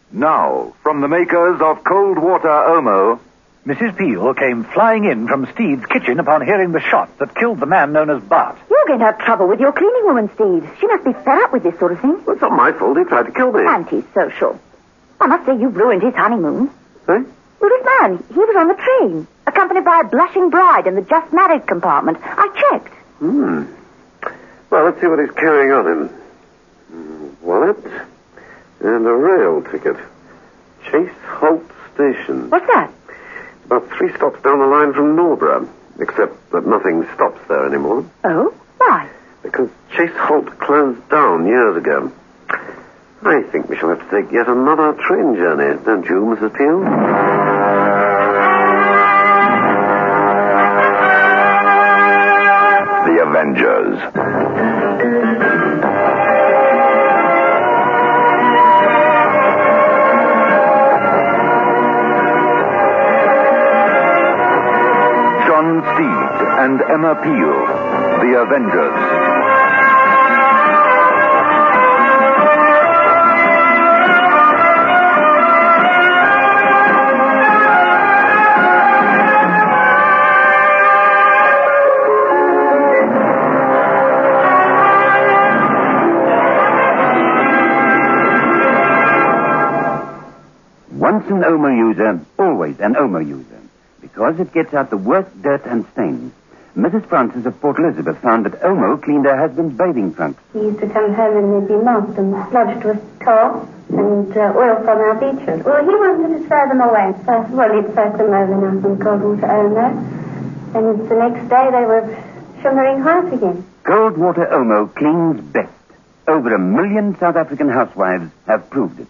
Now, from the makers of Cold Water Omo... Mrs. Peel came flying in from Steed's kitchen upon hearing the shot that killed the man known as Bart. You're going to have trouble with your cleaning woman, Steed. She must be fed up with this sort of thing. Well, it's not my fault. He tried to kill me. Antisocial. I must say you've ruined his honeymoon. Eh? Well, this man, he was on the train, accompanied by a blushing bride in the just married compartment. I checked. Well, let's see what he's carrying on him. Wallet and a rail ticket. Chase Holt Station. What's that? About 3 stops down the line from Norborough, except that nothing stops there anymore. Oh? Why? Because Chase Holt closed down years ago. I think we shall have to take yet another train journey, don't you, Mrs. Peel? The Avengers. John Steed and Emma Peel, The Avengers. Once an Omo user, always an Omo user, because it gets out the worst dirt and stains. Mrs. Francis of Port Elizabeth found that Omo cleaned her husband's bathing trunks. He used to come home and they'd be mopped and splodged with tar and oil from our beetroot. Well, he wanted to throw them away. First, he'd soak them overnight in cold water Omo, and the next day they were shimmering white again. Cold water Omo cleans best. Over 1 million South African housewives have proved it.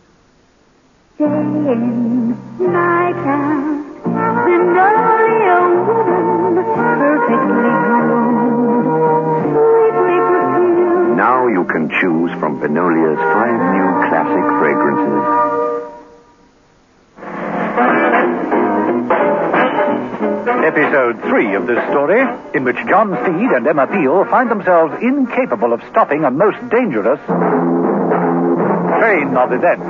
Jane, my child, and only a woman, perfectly good, sweetly perfumed. Now you can choose from Benolia's 5 new classic fragrances. Episode 3 of this story, in which John Steed and Emma Peel find themselves incapable of stopping a most dangerous train of events.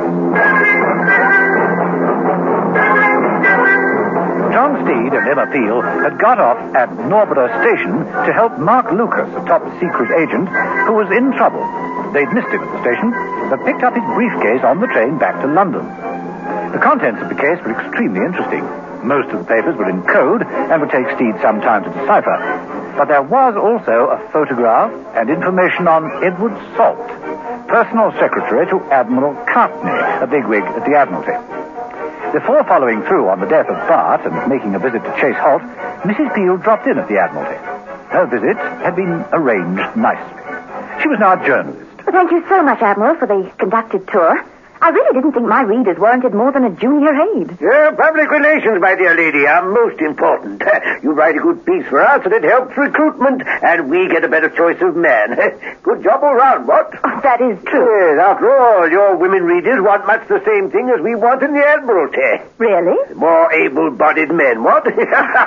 John Steed and Emma Peel had got off at Norborough Station to help Mark Lucas, a top-secret agent, who was in trouble. They'd missed him at the station, but picked up his briefcase on the train back to London. The contents of the case were extremely interesting. Most of the papers were in code and would take Steed some time to decipher. But there was also a photograph and information on Edward Salt, personal secretary to Admiral Cartney, a bigwig at the Admiralty. Before following through on the death of Bart and making a visit to Chase Holt, Mrs. Peel dropped in at the Admiralty. Her visit had been arranged nicely. She was now a journalist. Thank you so much, Admiral, for the conducted tour. I really didn't think my readers warranted more than a junior aide. Public relations, my dear lady, are most important. You write a good piece for us, and it helps recruitment, and we get a better choice of man. Good job all round, what? Oh, that is true. Yes, after all, your women readers want much the same thing as we want in the Admiralty. Really? More able-bodied men, what? A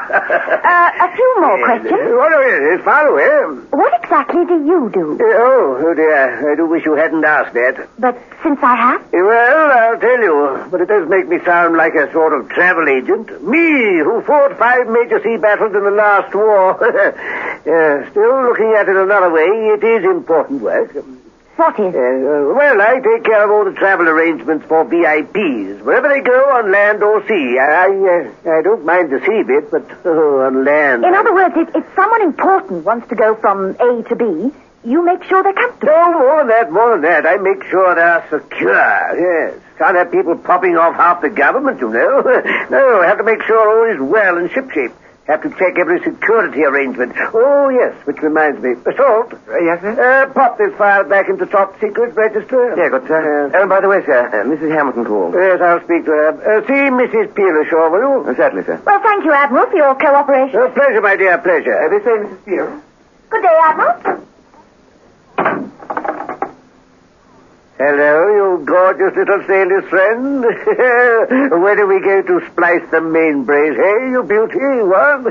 few more questions. Yes, far away. What exactly do you do? Oh, dear, I do wish you hadn't asked that. But since I have? Well, I'll tell you, but it does make me sound like a sort of travel agent. Me, who fought 5 major sea battles in the last war. Still, looking at it another way, it is important work. What is? Well, I take care of all the travel arrangements for VIPs, wherever they go, on land or sea. I don't mind the sea bit, but on land. In other words, if someone important wants to go from A to B, you make sure they're comfortable. No, more than that. I make sure they're secure, yes. Can't have people popping off half the government, you know. No, I have to make sure all is well and shipshape. Have to check every security arrangement. Oh, yes, which reminds me. Salt. Yes, sir? Pop this file back into top secret register. Yeah, good, sir. By the way, sir, Mrs. Hamilton called. Yes, I'll speak to her. See Mrs. Peel ashore, will you? Certainly, sir. Well, thank you, Admiral, for your cooperation. Pleasure, my dear, pleasure. They say Mrs. Peel. Good day, Admiral. Hello, you gorgeous little sailor's friend. When are we going to splice the main brace, hey, you beauty, what?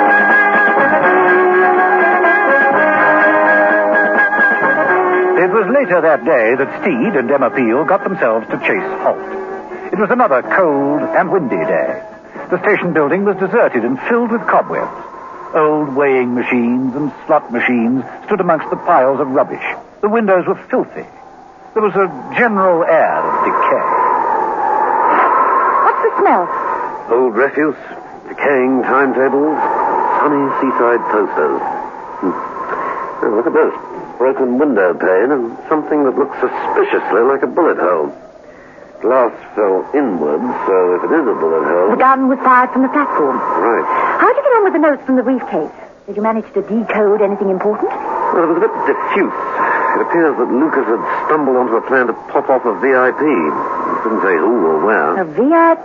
It was later that day that Steed and Emma Peel got themselves to Chase Halt. It was another cold and windy day. The station building was deserted and filled with cobwebs. Old weighing machines and slot machines stood amongst the piles of rubbish. The windows were filthy. There was a general air of decay. What's the smell? Old refuse, decaying timetables, sunny seaside posters. Oh, look at this. Broken window pane and something that looks suspiciously like a bullet hole. Glass fell inwards, so if it is a bullet hole... The gun was fired from the platform. Right. How'd you get on with the notes from the briefcase? Did you manage to decode anything important? Well, it was a bit diffuse. It appears that Lucas had stumbled onto a plan to pop off a VIP. He couldn't say who or where. A VIP?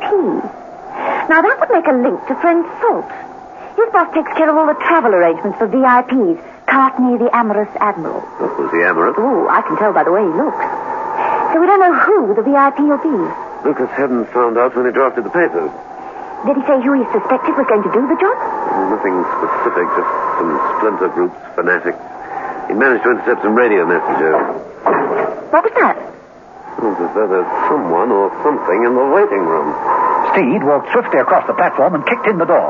Now, that would make a link to friend Salt. His boss takes care of all the travel arrangements for VIPs. Cartney, the amorous admiral. What was the amorous? Oh, I can tell by the way he looks. So we don't know who the VIP will be. Lucas hadn't found out when he drafted the papers. Did he say who he suspected was going to do the job? Nothing specific, just some splinter groups, fanatics. He managed to intercept some radio messages. What was that? It was as though there's someone or something in the waiting room. Steed walked swiftly across the platform and kicked in the door.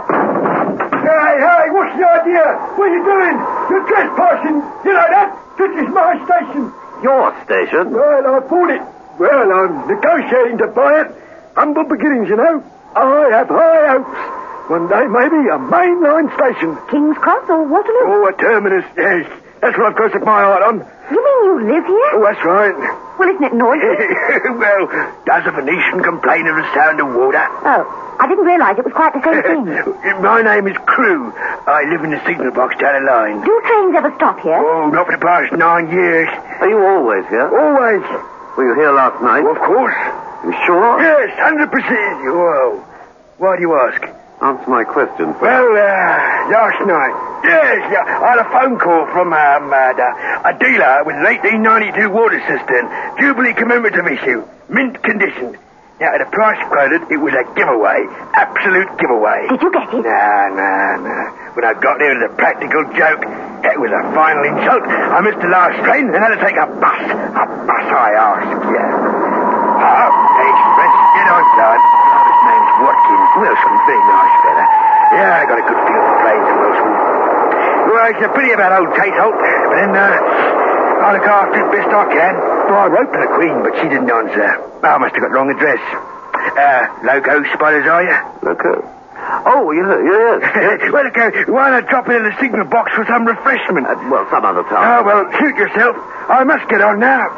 Hey, what's the idea? What are you doing? You're trespassing. You know that? This is my station. Your station? Well, I bought it. Well, I'm negotiating to buy it. Humble beginnings, you know. I have high hopes. One day, maybe, a mainline station. King's Cross or Waterloo? Oh, a terminus, yes. That's what I've got my eye on. You mean you live here? Oh, that's right. Well, isn't it noisy? Well, does a Venetian complain of the sound of water? Oh, I didn't realize it was quite the same thing. My name is Crew. I live in the signal box down the line. Do trains ever stop here? Oh, not for the past 9 years. Are you always here? Always. Were you here last night? Of course. You sure? Yes, 100%. Whoa. Why do you ask? Answer my question first. Well, last night. Yes, I had a phone call from a dealer with an 1892 water cistern, Jubilee commemorative issue, mint condition. Now, at the price quoted, it was a giveaway. Absolute giveaway. Did you get it? No. When I got there, it was a practical joke. It was a final insult. I missed the last train and had to take a bus. A bus, I asked. Yeah. Express. Get on, son. His name's Watkins. Wilson. Very nice fella. Yeah, I got a good feel for planes and Wilson. Well, it's a pity about old Tate Holt. But then, I'll look after it best I can. Well, I wrote to the Queen, but she didn't answer. I must have got the wrong address. Loco spotters, are you? Loco? Oh, yes. Well, why not drop into the signal box for some refreshment? Well, some other time. Oh, well, suit yourself. I must get on now.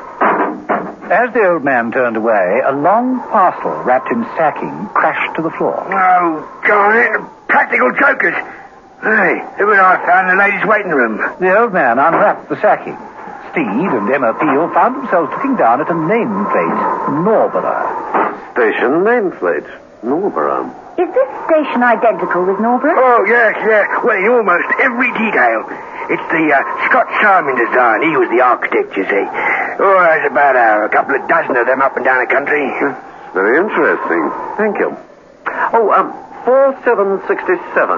As the old man turned away, a long parcel wrapped in sacking crashed to the floor. Oh, darn it. Practical jokers. Hey, who had I found in the ladies' waiting room? The old man unwrapped the sacking. Steed and Emma Peel found themselves looking down at a nameplate, Norborough. Station nameplate, Norborough. Is this station identical with Norborough? Oh, yes. Well, in almost every detail. It's the Scott Simon design. He was the architect, you see. Oh, there's about a couple of dozen of them up and down the country. That's very interesting. Thank you. Oh, 4767.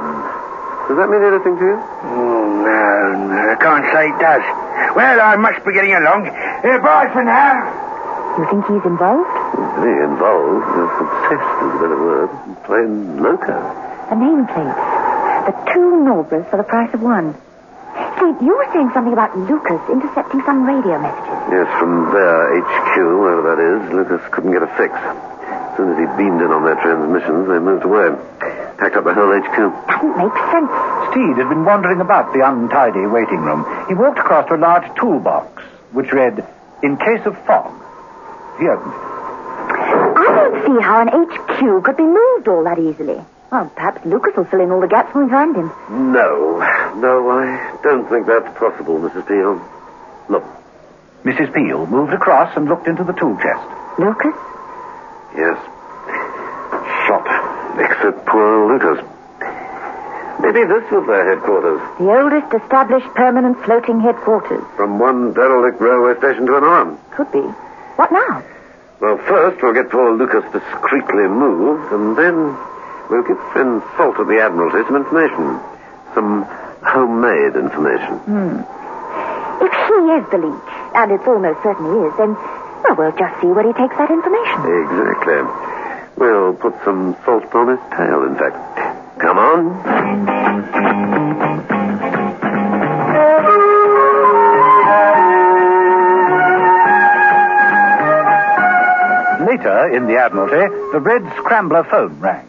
Does that mean anything to you? Oh, no, I can't say it does. Well, I must be getting along. Bye for now. You think he's involved? Very involved. Obsessed is a better word. Plain loco. A nameplate. The 2 Norboroughs for the price of 1. Steve, you were saying something about Lucas intercepting some radio messages. Yes, from their HQ, wherever that is, Lucas couldn't get a fix. As soon as he beamed in on their transmissions, they moved away. Packed up the whole HQ. Doesn't make sense. Steed had been wandering about the untidy waiting room. He walked across to a large toolbox, which read, "In case of fog." He opened it. I don't see how an HQ could be moved all that easily. Well, perhaps Lucas will fill in all the gaps when we find him. No, I don't think that's possible, Mrs. Peel. Look. Mrs. Peel moved across and looked into the tool chest. Lucas? Yes. Shot. Except poor Lucas. Maybe this was their headquarters. The oldest established permanent floating headquarters. From one derelict railway station to another. Could be. What now? Well, first we'll get poor Lucas discreetly moved, and then we'll give friend Salt at the Admiralty some information. Some homemade information. If he is the leech, and it almost certainly is, then, well, we'll just see where he takes that information. Exactly. We'll put some salt on his tail, in fact. Come on. Later, in the Admiralty, the red scrambler phone rang.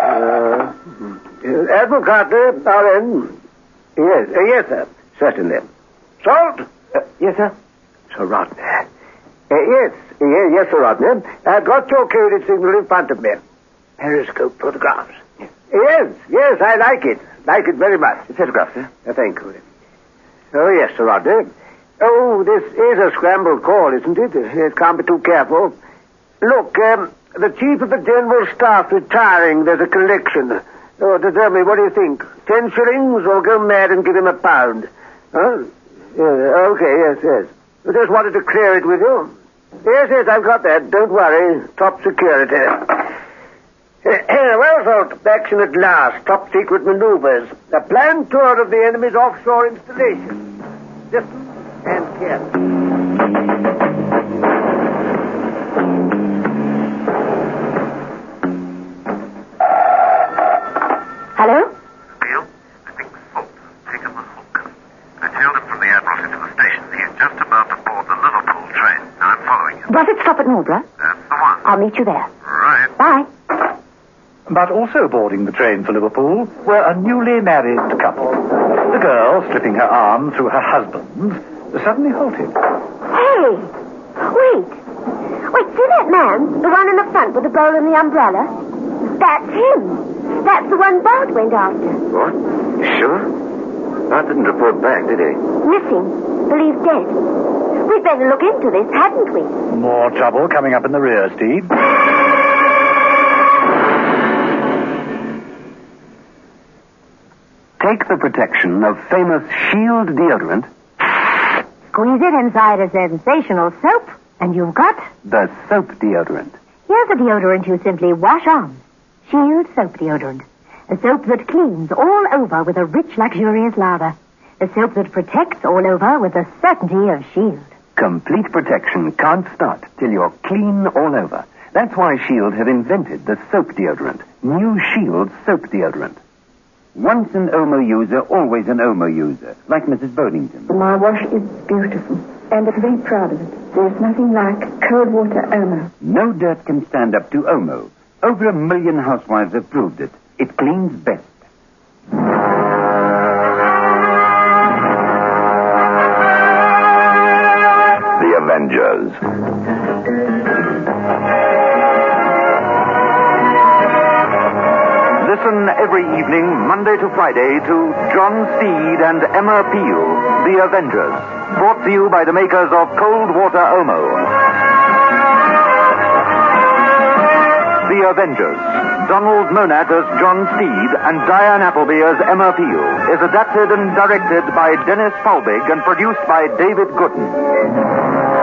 Admiral Carter, RN. Yes, yes, sir. Certainly. Salt? Yes, sir. Sir Rodney. Yes, Sir Rodney. I've got your coded signal in front of me. Periscope photographs. Yes, I like it. Like it very much. Photograph, sir. Thank you. Oh, yes, Sir Rodney. Oh, this is a scrambled call, isn't it? It can't be too careful. Look, the Chief of the General Staff retiring. There's a collection. Oh, tell me, what do you think? 10 shillings or go mad and give him £1? Huh? Okay, yes. I just wanted to clear it with you. Yes, I've got that. Don't worry. Top security. Well, Salt, action at last. Top secret maneuvers. A planned tour of the enemy's offshore installation. Distant and careful. Hello? Neil, I think Salt's taken the hook. I tailed him from the Admiralty to the station. He's just about to board the Liverpool train. Now I'm following him. Does it stop at Nordra? That's the one. I'll meet you there. Right. Bye. But also boarding the train for Liverpool were a newly married couple. The girl, slipping her arm through her husband's, suddenly halted. Hey! Wait, see that man? The one in the front with the bowl and the umbrella? That's him. That's the one Bart went after. What? Sure? Bart didn't report back, did he? Missing. Believed dead. We'd better look into this, hadn't we? More trouble coming up in the rear, Steve. Take the protection of famous Shield deodorant. Squeeze it inside a sensational soap, and you've got... The soap deodorant. Here's a deodorant you simply wash on. Shield soap deodorant. A soap that cleans all over with a rich, luxurious lather. A soap that protects all over with the certainty of Shield. Complete protection can't start till you're clean all over. That's why Shield have invented the soap deodorant. New Shield soap deodorant. Once an Omo user, always an Omo user, like Mrs. Bodington. My wash is beautiful, and I'm very proud of it. There's nothing like cold water Omo. No dirt can stand up to Omo. Over 1 million housewives have proved it. It cleans best. The Avengers. Listen every evening, Monday to Friday, to John Steed and Emma Peel, The Avengers, brought to you by the makers of Cold Water Omo. The Avengers. Donald Monat as John Steed and Diane Appleby as Emma Peel is adapted and directed by Dennis Paulbig and produced by David Gooden.